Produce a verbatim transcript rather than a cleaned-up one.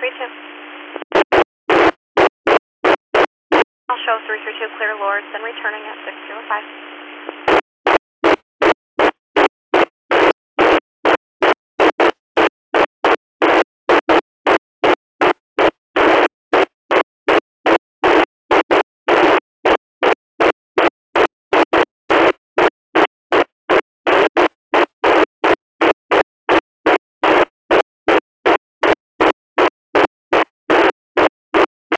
three two. I'll show three three two clear Lords, then returning at six zero five.